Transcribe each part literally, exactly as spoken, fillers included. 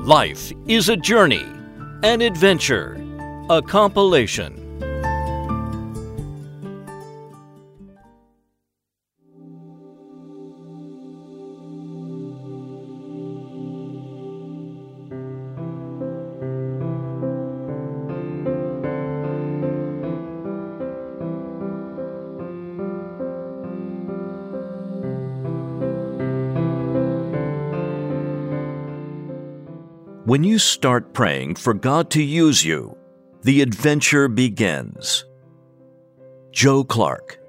Life is a journey, an adventure, a compilation. When you start praying for God to use you, the adventure begins. Joe Clark.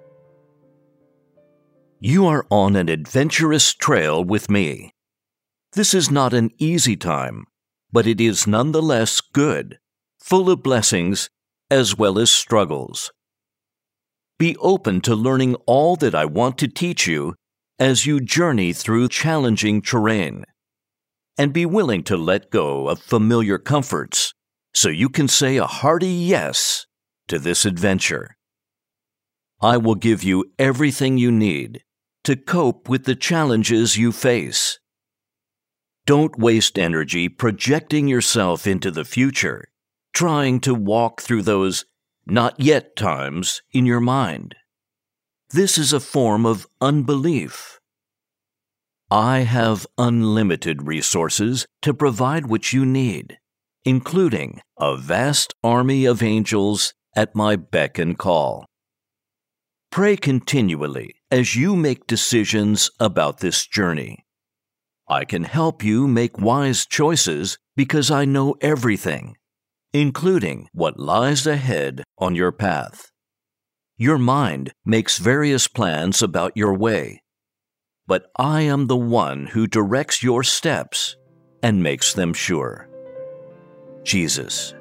You are on an adventurous trail with me. This is not an easy time, but it is nonetheless good, full of blessings as well as struggles. Be open to learning all that I want to teach you as you journey through challenging terrain. And be willing to let go of familiar comforts so you can say a hearty yes to this adventure. I will give you everything you need to cope with the challenges you face. Don't waste energy projecting yourself into the future, trying to walk through those not yet times in your mind. This is a form of unbelief. I have unlimited resources to provide what you need, including a vast army of angels at my beck and call. Pray continually as you make decisions about this journey. I can help you make wise choices because I know everything, including what lies ahead on your path. Your mind makes various plans about your way, but I am the one who directs your steps and makes them sure. Jesus.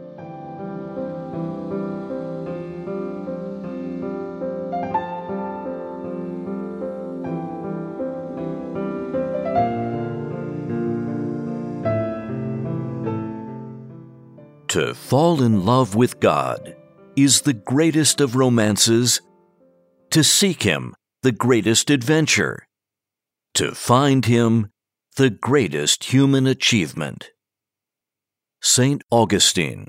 To fall in love with God is the greatest of romances. To seek Him, the greatest adventure. To find Him, the greatest human achievement. Saint Augustine.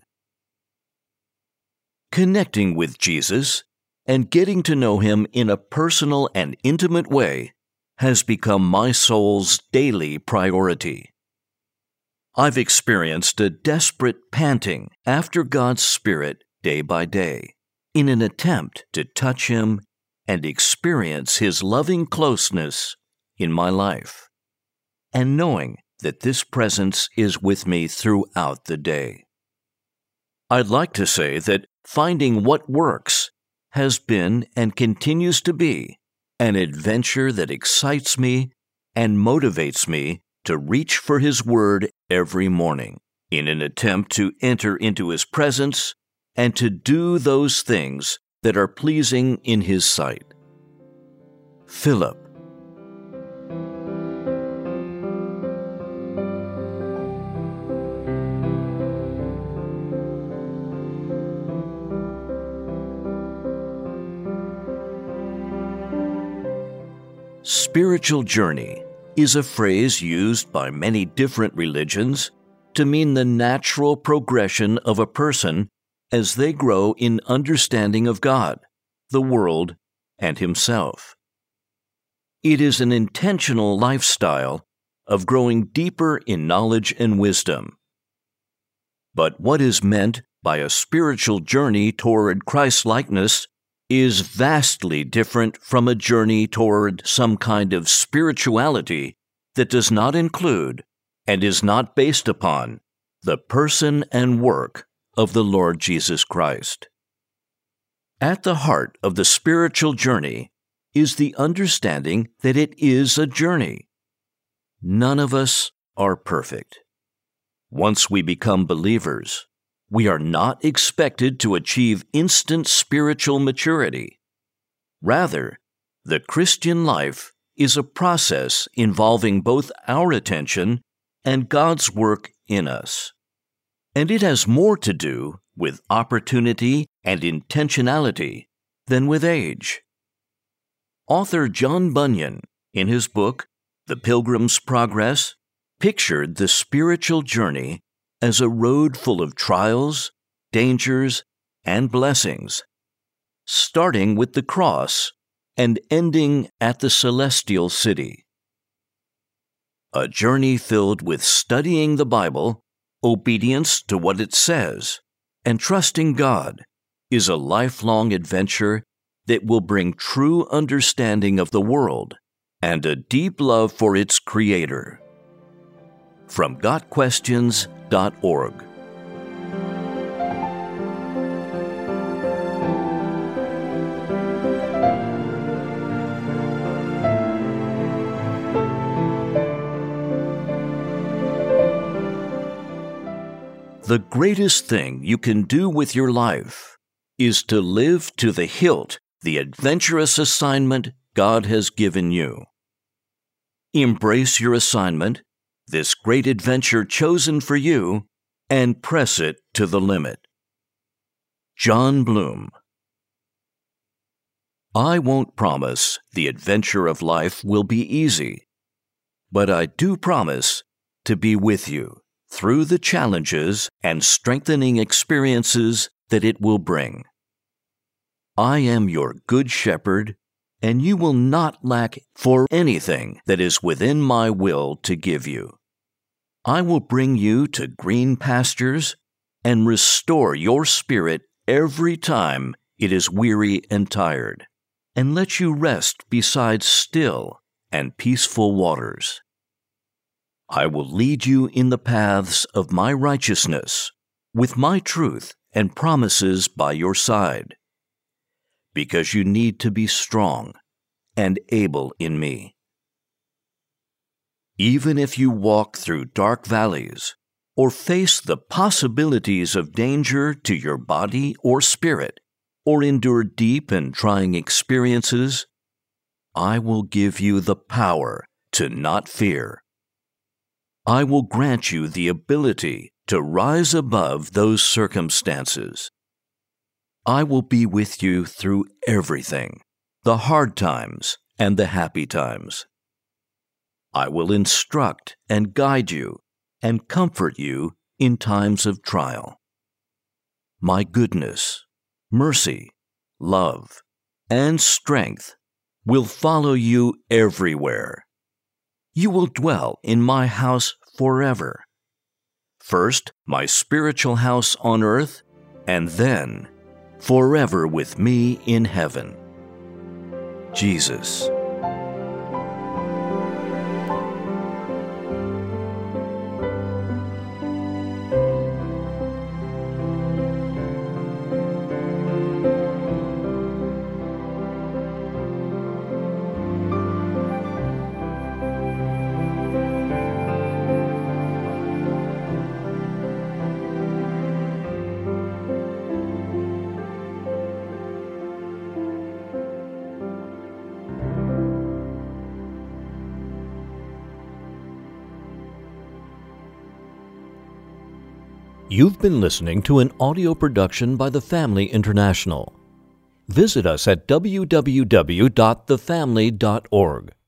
Connecting with Jesus and getting to know Him in a personal and intimate way has become my soul's daily priority. I've experienced a desperate panting after God's Spirit day by day in an attempt to touch Him and experience His loving closeness in my life, and knowing that this presence is with me throughout the day. I'd like to say that finding what works has been and continues to be an adventure that excites me and motivates me to reach for His Word every morning in an attempt to enter into His presence and to do those things that are pleasing in His sight. Philip. Spiritual journey is a phrase used by many different religions to mean the natural progression of a person as they grow in understanding of God, the world, and himself. It is an intentional lifestyle of growing deeper in knowledge and wisdom. But what is meant by a spiritual journey toward Christ-likeness is vastly different from a journey toward some kind of spirituality that does not include and is not based upon the person and work of the Lord Jesus Christ. At the heart of the spiritual journey is the understanding that it is a journey. None of us are perfect. Once we become believers, we are not expected to achieve instant spiritual maturity. Rather, the Christian life is a process involving both our attention and God's work in us. And it has more to do with opportunity and intentionality than with age. Author John Bunyan, in his book, The Pilgrim's Progress, pictured the spiritual journey as a road full of trials, dangers, and blessings, starting with the cross and ending at the celestial city. A journey filled with studying the Bible, obedience to what it says, and trusting God is a lifelong adventure that will bring true understanding of the world and a deep love for its Creator. From got questions dot org. The greatest thing you can do with your life is to live to the hilt the adventurous assignment God has given you. Embrace your assignment, this great adventure chosen for you, and press it to the limit. John Bloom. I won't promise the adventure of life will be easy, but I do promise to be with you through the challenges and strengthening experiences that it will bring. I am your good shepherd, and you will not lack for anything that is within my will to give you. I will bring you to green pastures and restore your spirit every time it is weary and tired, and let you rest beside still and peaceful waters. I will lead you in the paths of my righteousness, with my truth and promises by your side, because you need to be strong and able in me. Even if you walk through dark valleys or face the possibilities of danger to your body or spirit, or endure deep and trying experiences, I will give you the power to not fear. I will grant you the ability to rise above those circumstances. I will be with you through everything, the hard times and the happy times. I will instruct and guide you and comfort you in times of trial. My goodness, mercy, love, and strength will follow you everywhere. You will dwell in my house forever. First, my spiritual house on earth, and then forever with me in heaven. Jesus. You've been listening to an audio production by The Family International. Visit us at w w w dot the family dot org.